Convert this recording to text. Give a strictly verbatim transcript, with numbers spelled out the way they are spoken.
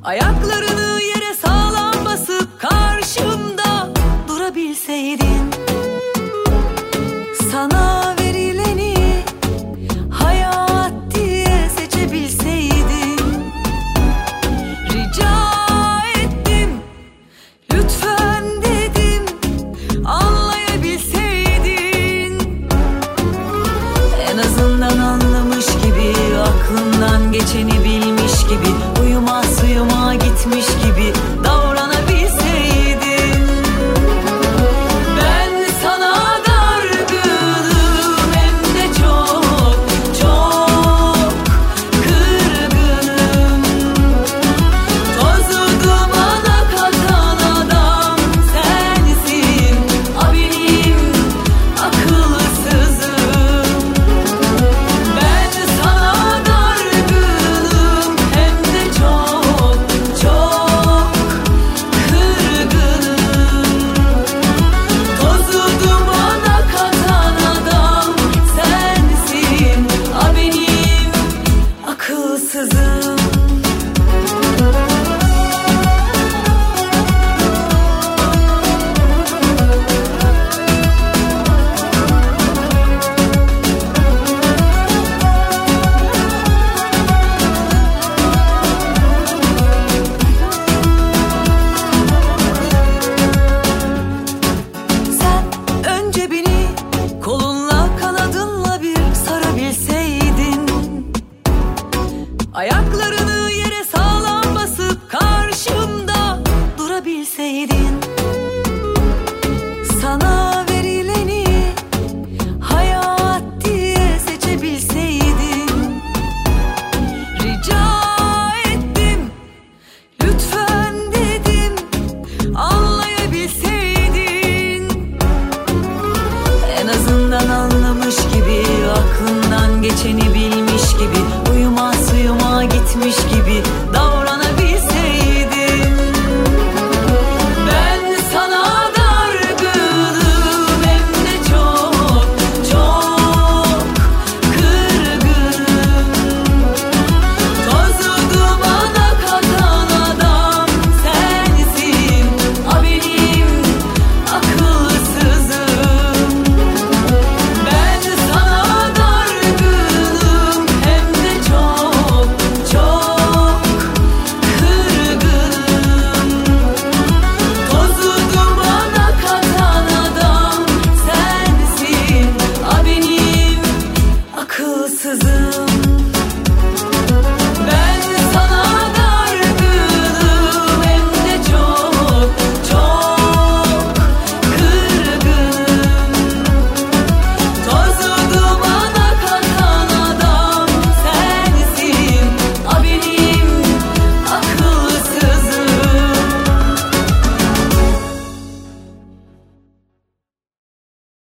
Ayaklarını yere sağlam basıp karşımda durabilseydin, sana verileni hayat diye seçebilseydin. Rica ettim, lütfen dedim, anlayabilseydin. En azından anlamış gibi, aklından geçeni bilmiş gibi, uyuma suyuma gitmiş gibi davranabilseydin. Ben sana dargınım, hem de çok çok kırgınım. Tozu dumana katan adam sensin, a benim akılsızım. Ben sana dargınım, hem de çok çok kırgınım. Tozu dumana katan adam sensin, a benim akılsızım. Sen önce beni kolunla kanadınla bir sarabilseydin, ayaklarını yere sağlam basıp karşımda durabilseydin. Sana verileni hayat diye seçebilseydin. Rica ettim, lütfen dedim, anlayabilseydin. En azından anlamış gibi, aklından geçeni bilmiş gibi, uyuma suyuma gitmiş gibi